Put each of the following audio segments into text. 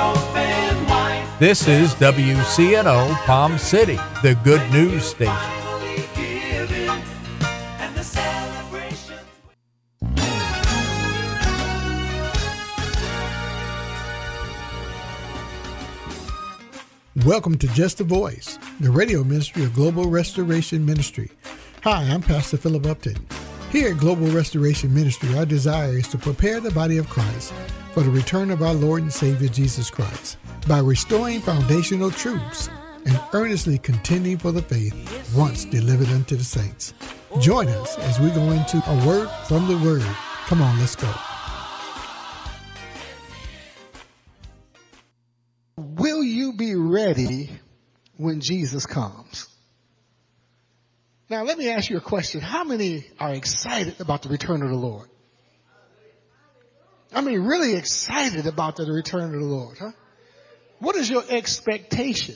This is WCNO Palm City, the good news station. Welcome to Just a Voice, the radio ministry of Global Restoration Ministry. Hi, I'm Pastor Philip Upton. Here at Global Restoration Ministry, our desire is to prepare the body of Christ for the return of our Lord and Savior Jesus Christ by restoring foundational truths and earnestly contending for the faith once delivered unto the saints. Join us as we go into a word from the Word. Come on, let's go. Will you be ready when Jesus comes? Now, let me ask you a question. How many are excited about the return of the Lord? I mean, really excited about the return of the Lord, huh? What is your expectation?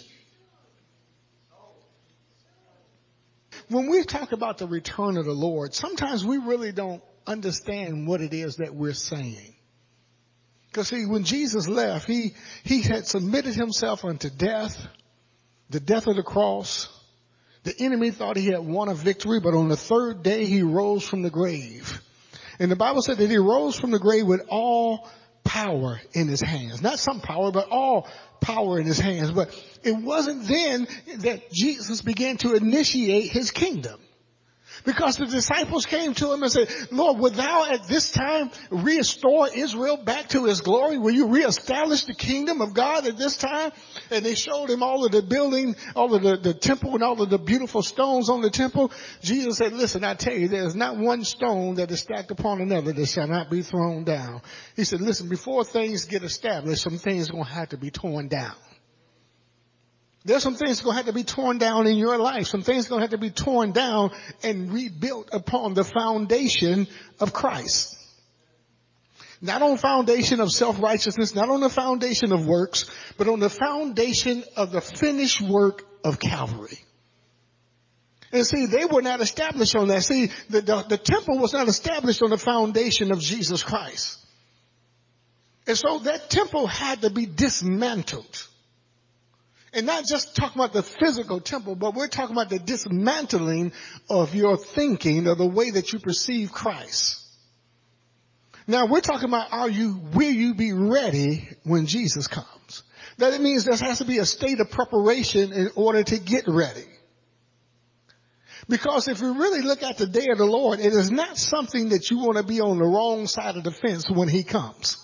When we talk about the return of the Lord, sometimes we really don't understand what it is that we're saying. Because see, when Jesus left, he had submitted himself unto death, the death of the cross. The enemy thought he had won a victory, but on the third day he rose from the grave. And the Bible said that he rose from the grave with all power in his hands. Not some power, but all power in his hands. But it wasn't then that Jesus began to initiate his kingdom. Because the disciples came to him and said, Lord, will thou at this time restore Israel back to his glory? Will you reestablish the kingdom of God at this time? And they showed him all of the building, all of the temple and all of the beautiful stones on the temple. Jesus said, listen, I tell you, there is not one stone that is stacked upon another that shall not be thrown down. He said, listen, before things get established, some things are going to have to be torn down. There's some things going to have to be torn down in your life. Some things going to have to be torn down and rebuilt upon the foundation of Christ. Not on the foundation of self-righteousness, not on the foundation of works, but on the foundation of the finished work of Calvary. And see, they were not established on that. See, the temple was not established on the foundation of Jesus Christ. And so that temple had to be dismantled. And not just talking about the physical temple, but we're talking about the dismantling of your thinking or the way that you perceive Christ. Now we're talking about will you be ready when Jesus comes? That means there has to be a state of preparation in order to get ready. Because if you really look at the day of the Lord, it is not something that you want to be on the wrong side of the fence when he comes.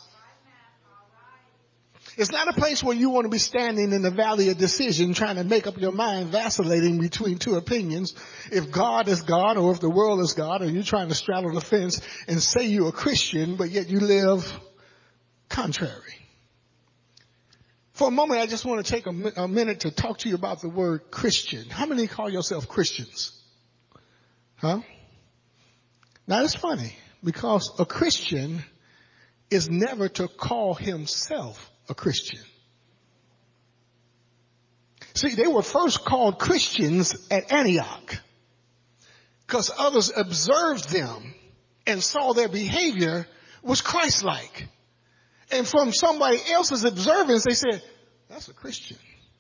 It's not a place where you want to be standing in the valley of decision trying to make up your mind, vacillating between two opinions. If God is God or if the world is God, or you're trying to straddle the fence and say you're a Christian, but yet you live contrary. For a moment, I just want to take a minute to talk to you about the word Christian. How many call yourself Christians? Huh? Now, it's funny because a Christian is never to call himself a Christian. See, they were first called Christians at Antioch because others observed them and saw their behavior was Christ-like. And from somebody else's observance, they said, that's a Christian.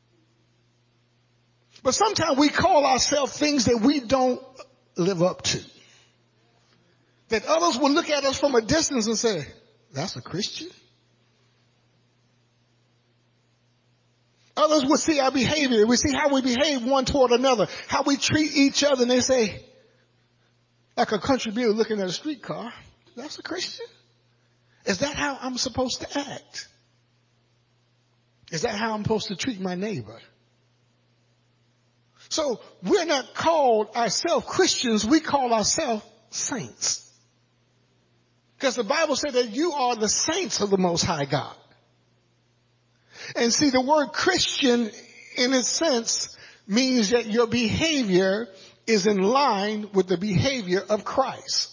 But sometimes we call ourselves things that we don't live up to. That others will look at us from a distance and say, that's a Christian. Others would see our behavior. We see how we behave one toward another, how we treat each other. And they say, like a country builder looking at a streetcar, that's a Christian. Is that how I'm supposed to act? Is that how I'm supposed to treat my neighbor? So we're not called ourselves Christians. We call ourselves saints. Because the Bible said that you are the saints of the Most High God. And see, the word Christian, in its sense, means that your behavior is in line with the behavior of Christ.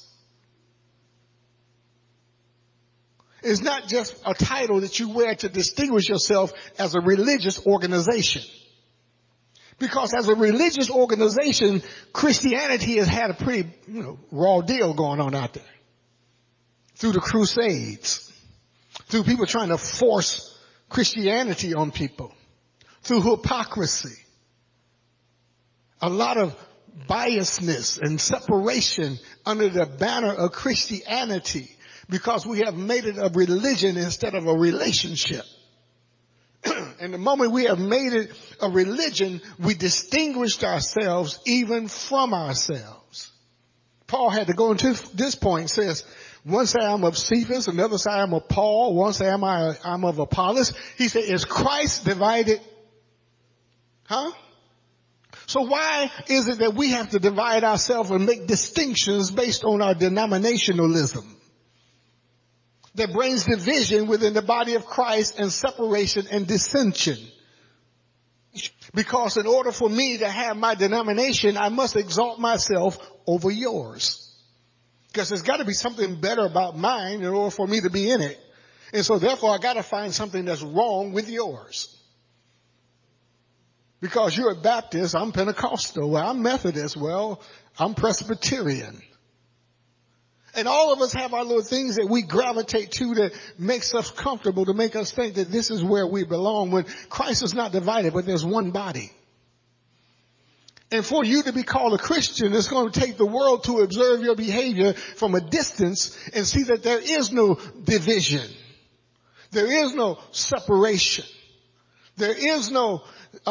It's not just a title that you wear to distinguish yourself as a religious organization. Because as a religious organization, Christianity has had a pretty, raw deal going on out there. Through the Crusades, through people trying to force Christianity on people through hypocrisy, a lot of biasness and separation under the banner of Christianity because we have made it a religion instead of a relationship. And the moment we have made it a religion, we distinguished ourselves even from ourselves. Paul had to go into this point. Says, one say I'm of Cephas, another say I'm of Paul, one say I'm of Apollos. He said, is Christ divided? Huh? So why is it that we have to divide ourselves and make distinctions based on our denominationalism that brings division within the body of Christ and separation and dissension? Because in order for me to have my denomination, I must exalt myself over yours. Because there's got to be something better about mine in order for me to be in it. And so therefore I got to find something that's wrong with yours. Because you're a Baptist, I'm Pentecostal, well, I'm Methodist, well, I'm Presbyterian. And all of us have our little things that we gravitate to that makes us comfortable, to make us think that this is where we belong, when Christ is not divided, but there's one body. And for you to be called a Christian, it's going to take the world to observe your behavior from a distance and see that there is no division. There is no separation. There is no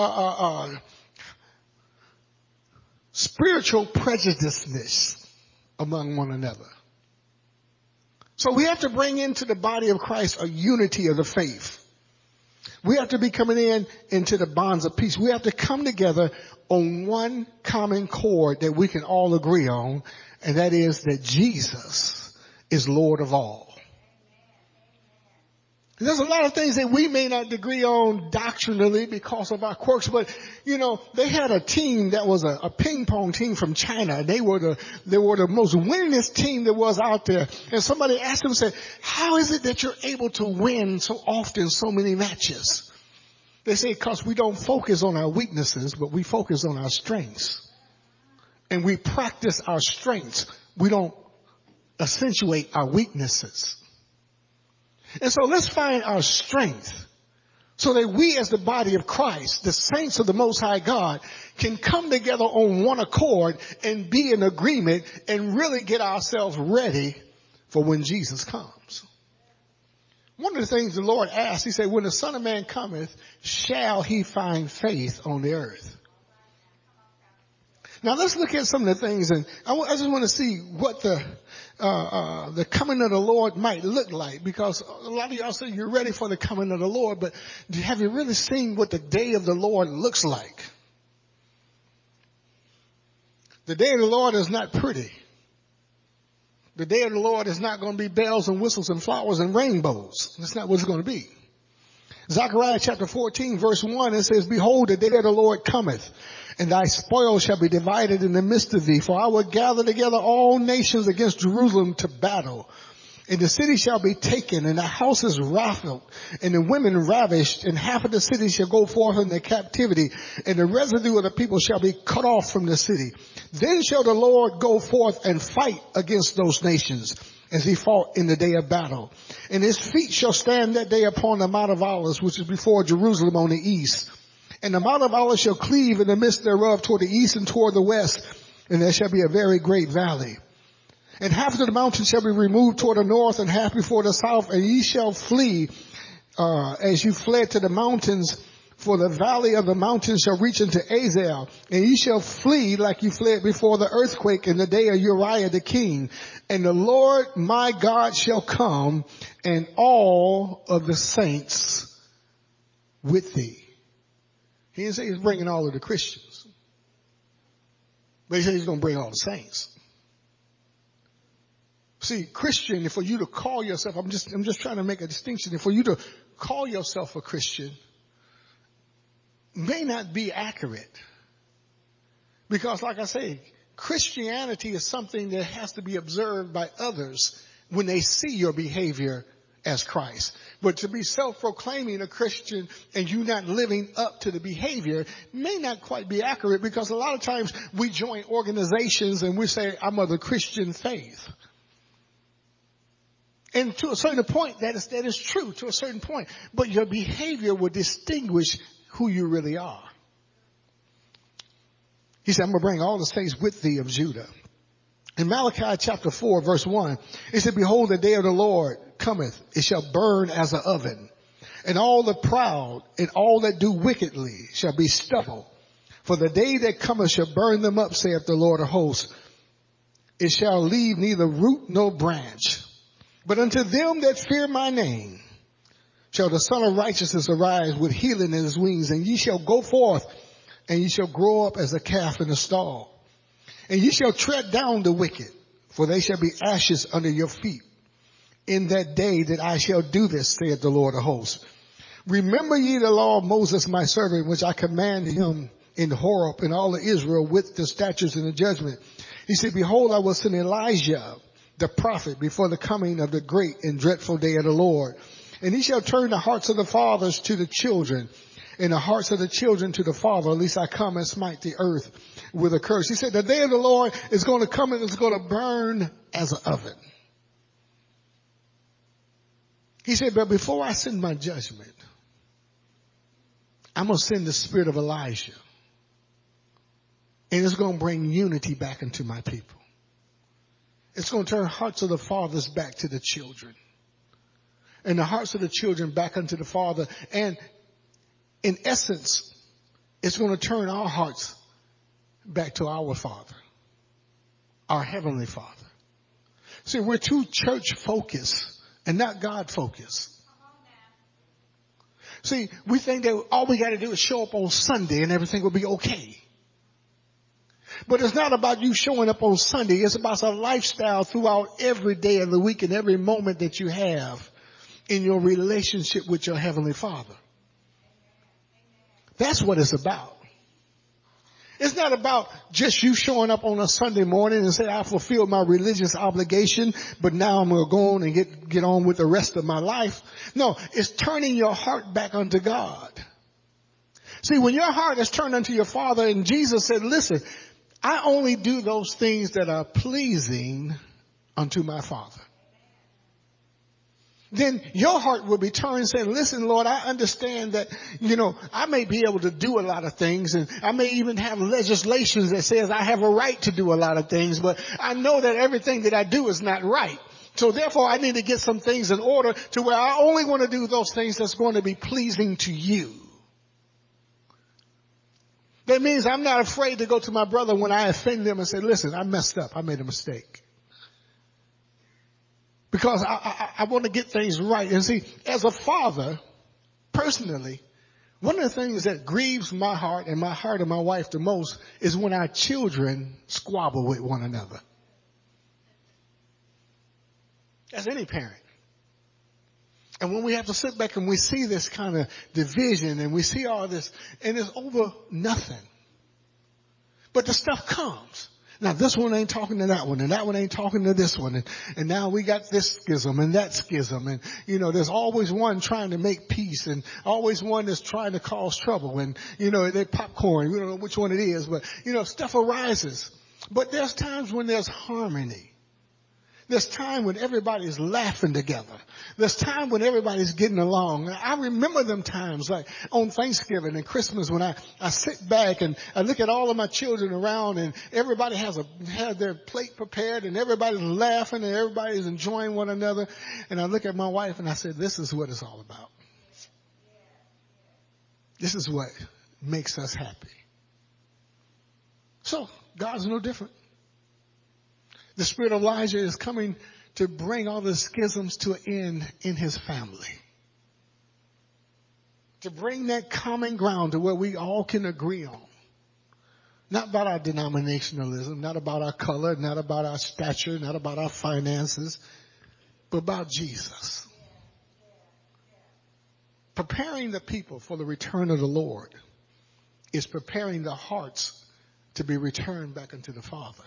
spiritual prejudiceness among one another. So we have to bring into the body of Christ a unity of the faith. We have to be coming into the bonds of peace. We have to come together on one common chord that we can all agree on, and that is that Jesus is Lord of all. There's a lot of things that we may not agree on doctrinally because of our quirks, but you know, they had a team that was a ping pong team from China. They were the most winningest team that was out there. And somebody asked them, said, how is it that you're able to win so often so many matches? They say, because we don't focus on our weaknesses, but we focus on our strengths. And we practice our strengths. We don't accentuate our weaknesses. And so let's find our strength so that we as the body of Christ, the saints of the Most High God, can come together on one accord and be in agreement and really get ourselves ready for when Jesus comes. One of the things the Lord asked, he said, when the Son of Man cometh, shall he find faith on the earth? Now let's look at some of the things, and I just want to see what the coming of the Lord might look like, because a lot of y'all say you're ready for the coming of the Lord, but have you really seen what the day of the Lord looks like? The day of the Lord is not pretty. The day of the Lord is not going to be bells and whistles and flowers and rainbows. That's not what it's going to be. Zechariah chapter 14 verse 1, it says, behold, the day of the Lord cometh, and thy spoil shall be divided in the midst of thee. For I will gather together all nations against Jerusalem to battle. And the city shall be taken, and the houses raffled, and the women ravished, and half of the city shall go forth into captivity, and the residue of the people shall be cut off from the city. Then shall the Lord go forth and fight against those nations, as he fought in the day of battle. And his feet shall stand that day upon the Mount of Olives, which is before Jerusalem on the east. And the Mount of Olives shall cleave in the midst thereof toward the east and toward the west, and there shall be a very great valley. And half of the mountain shall be removed toward the north, and half before the south, and ye shall flee as you fled to the mountains, for the valley of the mountains shall reach into Azel, and ye shall flee like you fled before the earthquake in the day of Uriah the king. And the Lord my God shall come, and all of the saints with thee. He didn't say he's bringing all of the Christians, but he said he's going to bring all the saints. See, Christian, for you to call yourself, I'm just trying to make a distinction. For you to call yourself a Christian may not be accurate. Because like I say, Christianity is something that has to be observed by others when they see your behavior as Christ. But to be self-proclaiming a Christian and you not living up to the behavior may not quite be accurate, because a lot of times we join organizations and we say, I'm of the Christian faith. And to a certain point, that is true to a certain point. But your behavior will distinguish who you really are. He said, I'm going to bring all the saints with thee of Judah. In Malachi chapter 4, verse 1, it said, behold, the day of the Lord cometh. It shall burn as an oven. And all the proud and all that do wickedly shall be stubble. For the day that cometh shall burn them up, saith the Lord of hosts. It shall leave neither root nor branch. But unto them that fear my name shall the Son of Righteousness arise with healing in his wings. And ye shall go forth, and ye shall grow up as a calf in a stall. And ye shall tread down the wicked, for they shall be ashes under your feet. In that day that I shall do this, saith the Lord of hosts. Remember ye the law of Moses my servant, which I commanded him in Horeb and all of Israel with the statutes and the judgment. He said, behold, I will send Elijah, the prophet, before the coming of the great and dreadful day of the Lord. And he shall turn the hearts of the fathers to the children, and the hearts of the children to the father, at least I come and smite the earth with a curse. He said, the day of the Lord is going to come and it's going to burn as an oven. He said, but before I send my judgment, I'm going to send the spirit of Elijah. And it's going to bring unity back into my people. It's going to turn hearts of the fathers back to the children. And the hearts of the children back unto the father. And in essence, it's going to turn our hearts back to our Father, our Heavenly Father. See, we're too church focused and not God focused. See, we think that all we got to do is show up on Sunday and everything will be okay. But it's not about you showing up on Sunday. It's about a lifestyle throughout every day of the week and every moment that you have in your relationship with your Heavenly Father. That's what it's about. It's not about just you showing up on a Sunday morning and say, I fulfilled my religious obligation, but now I'm going to go on and get on with the rest of my life. No, it's turning your heart back unto God. See, when your heart is turned unto your Father, and Jesus said, listen, I only do those things that are pleasing unto my Father. Then your heart will be turned saying, listen, Lord, I understand that, I may be able to do a lot of things, and I may even have legislations that says I have a right to do a lot of things, but I know that everything that I do is not right. So therefore I need to get some things in order to where I only want to do those things that's going to be pleasing to you. That means I'm not afraid to go to my brother when I offend them and say, listen, I messed up. I made a mistake. Because I want to get things right. And see, as a father, personally, one of the things that grieves my heart and my heart of my wife the most is when our children squabble with one another. As any parent. And when we have to sit back and we see this kind of division and we see all this, and it's over nothing. But the stuff comes. Now this one ain't talking to that one, and that one ain't talking to this one, and now we got this schism and that schism, and there's always one trying to make peace, and always one that's trying to cause trouble, and they popcorn. We don't know which one it is, but stuff arises. But there's times when there's harmony. There's time when everybody's laughing together. There's time when everybody's getting along. I remember them times like on Thanksgiving and Christmas when I sit back and I look at all of my children around and everybody has their plate prepared and everybody's laughing and everybody's enjoying one another. And I look at my wife and I said, this is what it's all about. This is what makes us happy. So God's no different. The spirit of Elijah is coming to bring all the schisms to an end in his family. To bring that common ground to where we all can agree on. Not about our denominationalism, not about our color, not about our stature, not about our finances, but about Jesus. Preparing the people for the return of the Lord is preparing the hearts to be returned back unto the Father.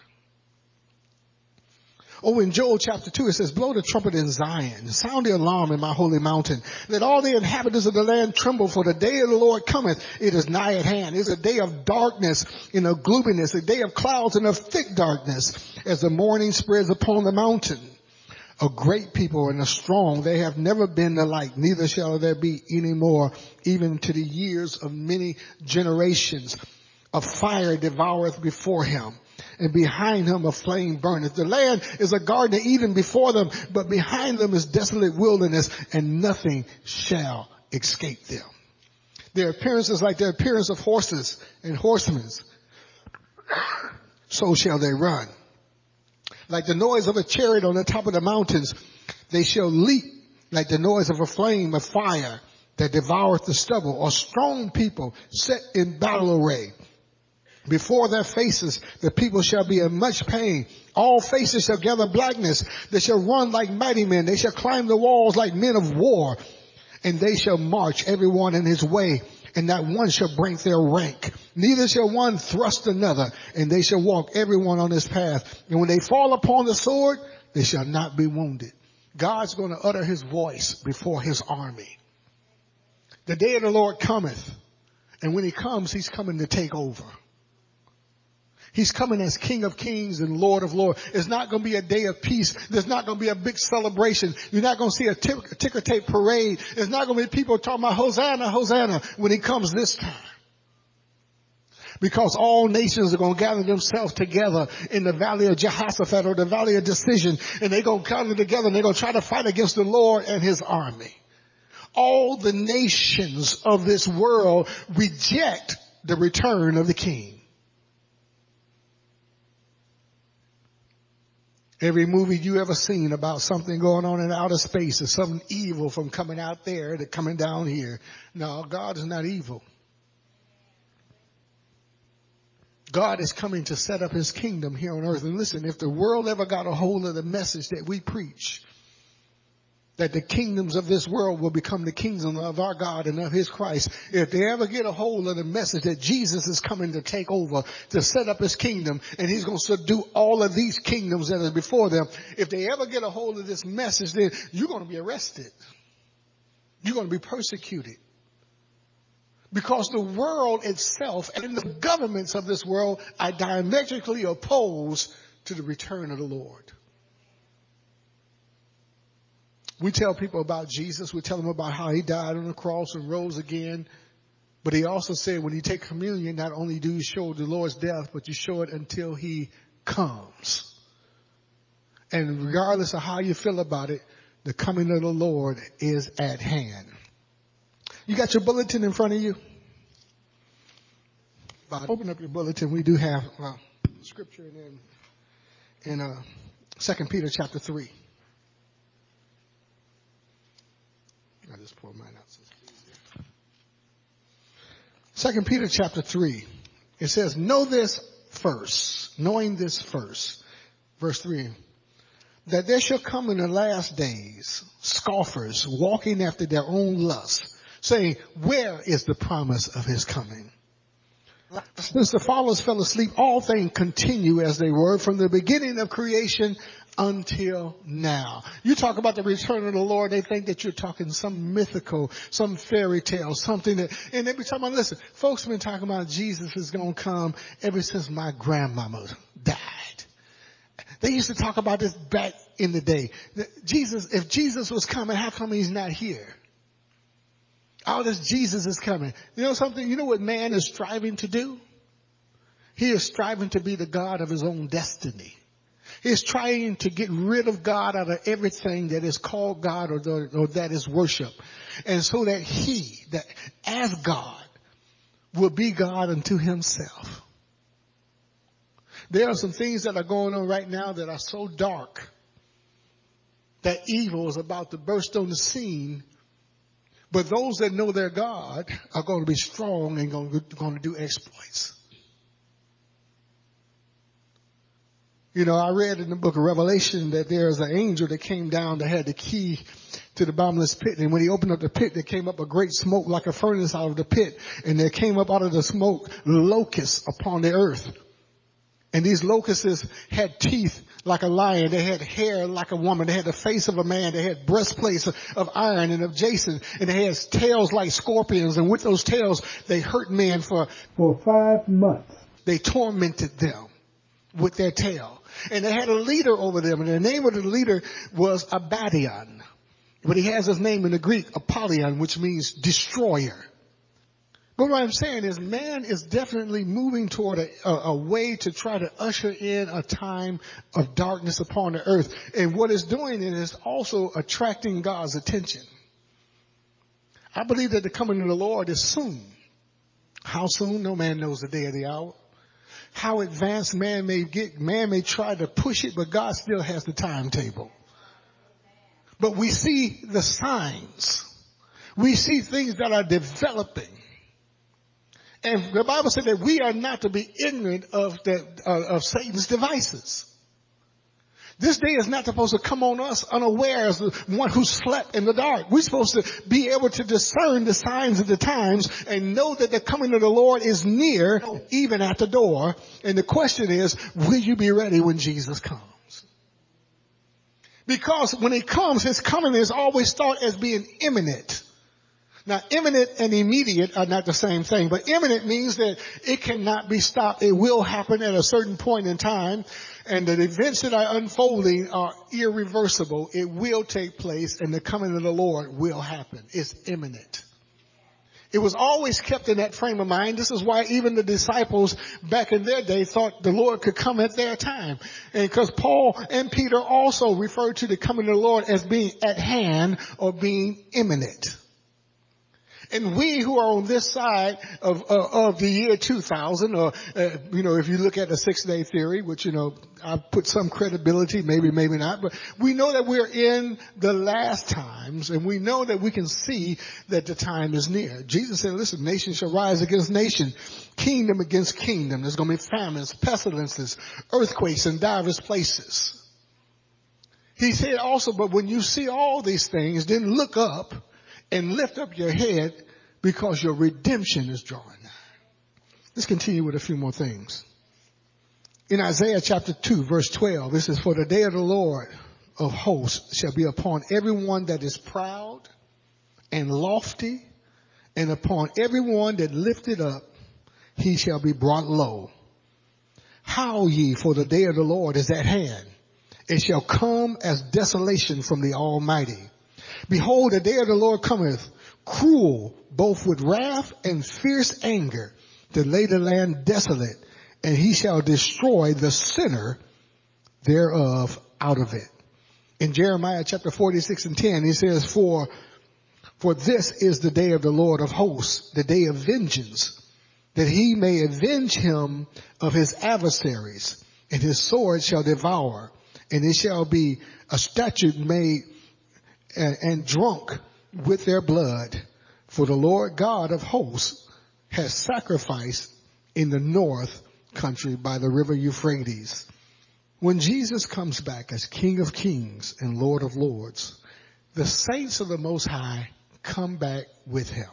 Oh, in Joel chapter 2, it says, blow the trumpet in Zion, sound the alarm in my holy mountain. Let all the inhabitants of the land tremble, for the day of the Lord cometh. It is nigh at hand. It is a day of darkness and of gloominess, a day of clouds and of thick darkness, as the morning spreads upon the mountain. a great people and a strong. They have never been the like, neither shall there be any more, even to the years of many generations. A fire devoureth before him, and behind him a flame burneth. The land is a garden of Eden before them, but behind them is desolate wilderness, and nothing shall escape them. Their appearance is like the appearance of horses and horsemen. So shall they run. Like the noise of a chariot on the top of the mountains, they shall leap like the noise of a flame of fire that devoureth the stubble, or strong people set in battle array. Before their faces, the people shall be in much pain. All faces shall gather blackness. They shall run like mighty men. They shall climb the walls like men of war. And they shall march every one in his way, and not one shall break their rank. Neither shall one thrust another, and they shall walk every one on his path. And when they fall upon the sword, they shall not be wounded. God's going to utter his voice before his army. The day of the Lord cometh, and when he comes, he's coming to take over. He's coming as King of Kings and Lord of Lords. It's not going to be a day of peace. There's not going to be a big celebration. You're not going to see a ticker tape parade. There's not going to be people talking about Hosanna, Hosanna when he comes this time. Because all nations are going to gather themselves together in the valley of Jehoshaphat, or the valley of decision, and they're going to gather together and they're going to try to fight against the Lord and his army. All the nations of this world reject the return of the King. Every movie you ever seen about something going on in outer space is something evil from coming out there to coming down here. No, God is not evil. God is coming to set up his kingdom here on earth. And listen, if the world ever got a hold of the message that we preach, that the kingdoms of this world will become the kingdom of our God and of his Christ. If they ever get a hold of the message that Jesus is coming to take over, to set up his kingdom, and he's going to subdue all of these kingdoms that are before them. If they ever get a hold of this message, then you're going to be arrested. You're going to be persecuted. Because the world itself and the governments of this world are diametrically opposed to the return of the Lord. We tell people about Jesus. We tell them about how he died on the cross and rose again. But he also said when you take communion, not only do you show the Lord's death, but you show it until he comes. And regardless of how you feel about it, the coming of the Lord is at hand. You got your bulletin in front of you? Open up your bulletin. We do have scripture in 2 Peter chapter 3. I just pulled mine out. 2 Peter chapter 3. It says, knowing this first, verse 3, that there shall come in the last days scoffers walking after their own lusts, saying, where is the promise of his coming? Since the fathers fell asleep, all things continue as they were from the beginning of creation until now. You talk about the return of the Lord, they think that you're talking some mythical, some fairy tale, something that, and they be talking about, listen, folks have been talking about Jesus is going to come ever since my grandmama died. They used to talk about this back in the day. Jesus, if Jesus was coming, how come he's not here? All this Jesus is coming. You know something? You know what man is striving to do? He is striving to be the God of his own destiny. He's trying to get rid of God out of everything that is called God or that is worship. And so that he, that as God, will be God unto himself. There are some things that are going on right now that are so dark that evil is about to burst on the scene. But those that know their God are going to be strong and going to do exploits. You know, I read in the book of Revelation that there's an angel that came down that had the key to the bottomless pit. And when he opened up the pit, there came up a great smoke like a furnace out of the pit. And there came up out of the smoke locusts upon the earth. And these locusts had teeth like a lion. They had hair like a woman. They had the face of a man. They had breastplates of iron and of jason. And they had tails like scorpions. And with those tails, they hurt men for 5 months. They tormented them with their tail. And they had a leader over them, and the name of the leader was Abaddon. But he has his name in the Greek, Apollyon, which means destroyer. But what I'm saying is man is definitely moving toward a way to try to usher in a time of darkness upon the earth. And what it's doing is also attracting God's attention. I believe that the coming of the Lord is soon. How soon? No man knows the day or the hour. How advanced man may get, man may try to push it, but God still has the timetable. But we see the signs. We see things that are developing. And the Bible said that we are not to be ignorant of Satan's devices. This day is not supposed to come on us unaware as the one who slept in the dark. We're supposed to be able to discern the signs of the times and know that the coming of the Lord is near, even at the door. And the question is, will you be ready when Jesus comes? Because when he comes, his coming is always thought as being imminent. Now, imminent and immediate are not the same thing, but imminent means that it cannot be stopped. It will happen at a certain point in time, and the events that are unfolding are irreversible. It will take place, and the coming of the Lord will happen. It's imminent. It was always kept in that frame of mind. This is why even the disciples back in their day thought the Lord could come at their time. And because Paul and Peter also referred to the coming of the Lord as being at hand or being imminent. And we who are on this side of the year 2000, or, if you look at the 6-day theory, which, I put some credibility, maybe not, but we know that we're in the last times, and we know that we can see that the time is near. Jesus said, listen, nation shall rise against nation, kingdom against kingdom. There's going to be famines, pestilences, earthquakes in diverse places. He said also, but when you see all these things, then look up and lift up your head, because your redemption is drawing nigh. Let's continue with a few more things. In Isaiah chapter 2, verse 12, this is, for the day of the Lord of hosts shall be upon everyone that is proud and lofty, and upon everyone that lifted up he shall be brought low. Howl ye, for the day of the Lord is at hand. It shall come as desolation from the Almighty. Behold, the day of the Lord cometh, cruel, both with wrath and fierce anger, to lay the land desolate, and he shall destroy the sinner thereof out of it. In Jeremiah chapter 46 and 10, he says, For this is the day of the Lord of hosts, the day of vengeance, that he may avenge him of his adversaries, and his sword shall devour, and it shall be a statute made and drunk with their blood. For the Lord God of hosts has sacrificed in the north country by the river Euphrates. When Jesus comes back as King of Kings and Lord of Lords, the saints of the Most High come back with him.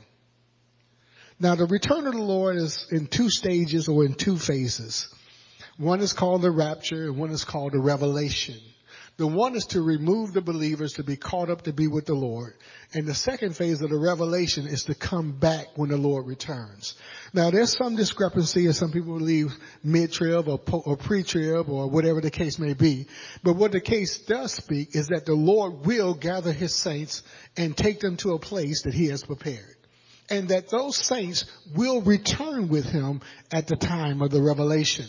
Now, the return of the Lord is in two stages or in two phases. One is called the rapture and one is called the revelation. The one is to remove the believers to be caught up to be with the Lord. And the second phase of the revelation is to come back when the Lord returns. Now, there's some discrepancy, and some people believe mid-trib or pre-trib or whatever the case may be. But what the case does speak is that the Lord will gather his saints and take them to a place that he has prepared. And that those saints will return with him at the time of the revelation.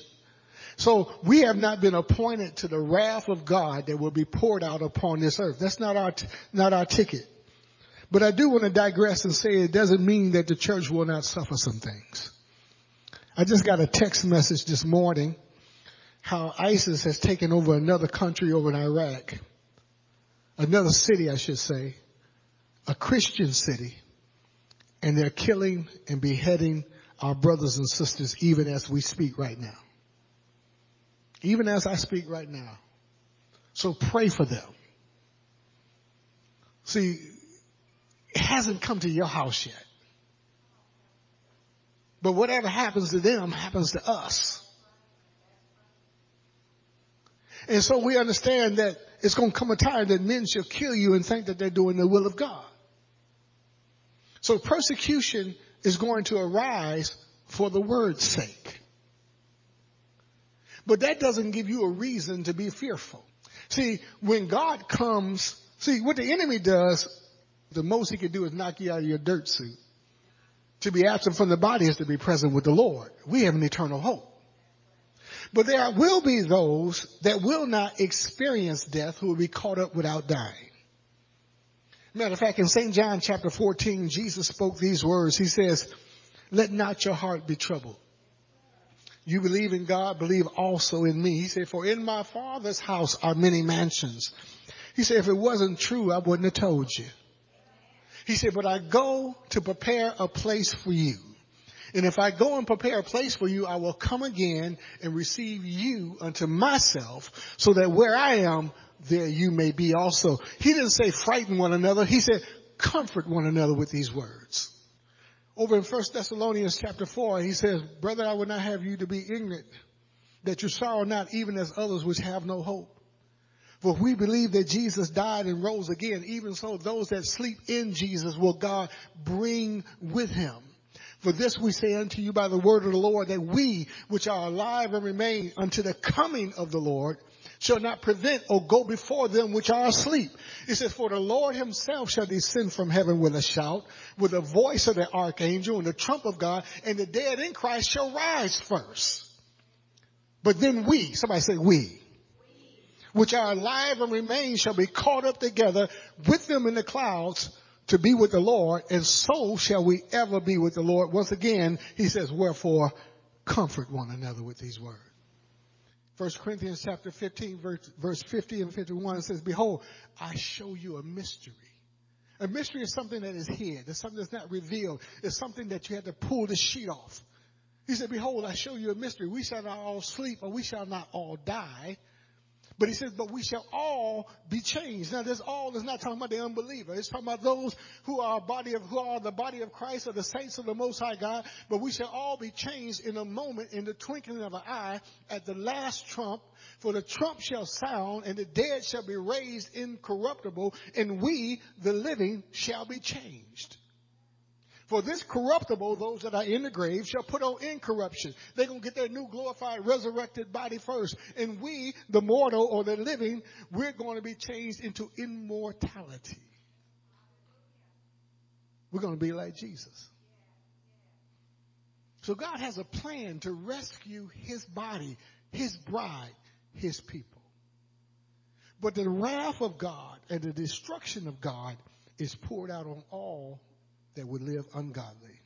So we have not been appointed to the wrath of God that will be poured out upon this earth. That's not our ticket. But I do want to digress and say it doesn't mean that the church will not suffer some things. I just got a text message this morning how ISIS has taken over another country over in Iraq. Another city, I should say. A Christian city. And they're killing and beheading our brothers and sisters even as we speak right now. Even as I speak right now. So pray for them. See, it hasn't come to your house yet. But whatever happens to them happens to us. And so we understand that it's going to come a time that men shall kill you and think that they're doing the will of God. So persecution is going to arise for the word's sake. But that doesn't give you a reason to be fearful. See, when God comes, see, what the enemy does, the most he can do is knock you out of your dirt suit. To be absent from the body is to be present with the Lord. We have an eternal hope. But there will be those that will not experience death who will be caught up without dying. Matter of fact, in St. John chapter 14, Jesus spoke these words. He says, let not your heart be troubled. You believe in God, believe also in me. He said, for in my Father's house are many mansions. He said, if it wasn't true, I wouldn't have told you. He said, but I go to prepare a place for you. And if I go and prepare a place for you, I will come again and receive you unto myself, so that where I am, there you may be also. He didn't say frighten one another. He said comfort one another with these words. Over in 1 Thessalonians chapter 4, he says, brother, I would not have you to be ignorant, that you sorrow not even as others which have no hope. For if we believe that Jesus died and rose again, even so those that sleep in Jesus will God bring with him. For this we say unto you by the word of the Lord, that we which are alive and remain unto the coming of the Lord shall not prevent or go before them which are asleep. It says, for the Lord himself shall descend from heaven with a shout, with the voice of the archangel and the trump of God, and the dead in Christ shall rise first. But then we, somebody say we, which are alive and remain shall be caught up together with them in the clouds to be with the Lord, and so shall we ever be with the Lord. Once again, he says, wherefore comfort one another with these words. 1 Corinthians chapter 15, verse 50 and 51, it says, behold, I show you a mystery. A mystery is something that is hid. It's something that's not revealed. It's something that you had to pull the sheet off. He said, behold, I show you a mystery. We shall not all sleep, or we shall not all die. But he says, but we shall all be changed. Now, this all is not talking about the unbeliever. It's talking about those who are the body of Christ, or the saints of the Most High God. But we shall all be changed in a moment, in the twinkling of an eye, at the last trump. For the trump shall sound, and the dead shall be raised incorruptible, and we, the living, shall be changed. For this corruptible, those that are in the grave, shall put on incorruption. They're going to get their new glorified, resurrected body first. And we, the mortal or the living, we're going to be changed into immortality. We're going to be like Jesus. So God has a plan to rescue his body, his bride, his people. But the wrath of God and the destruction of God is poured out on all that would live ungodly.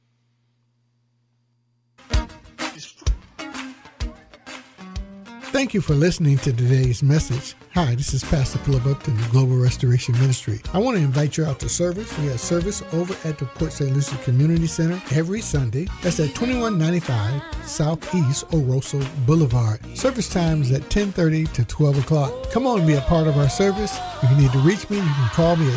Thank you for listening to today's message. Hi, this is Pastor Philip Upton of Global Restoration Ministry. I want to invite you out to service. We have service over at the Port St. Lucie Community Center every Sunday. That's at 2195 Southeast Oroso Boulevard. Service time is at 10:30 to 12 o'clock. Come on and be a part of our service. If you need to reach me, you can call me at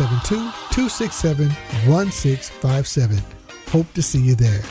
772-267-1657. Hope to see you there.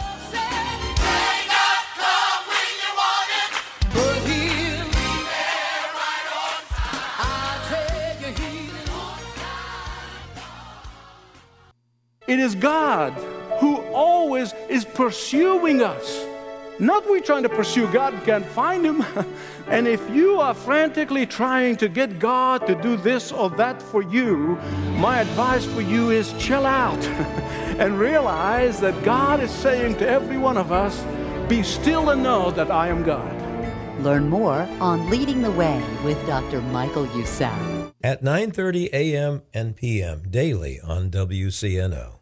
It is God who always is pursuing us. Not we trying to pursue God, can't find him. And if you are frantically trying to get God to do this or that for you, my advice for you is chill out and realize that God is saying to every one of us, be still and know that I am God. Learn more on Leading the Way with Dr. Michael Youssef. At 9:30 a.m. and p.m. daily on WCNO.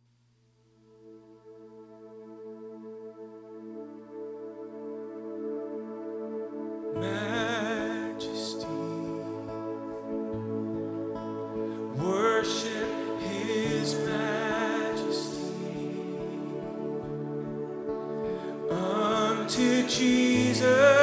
Majesty, worship His majesty. Unto Jesus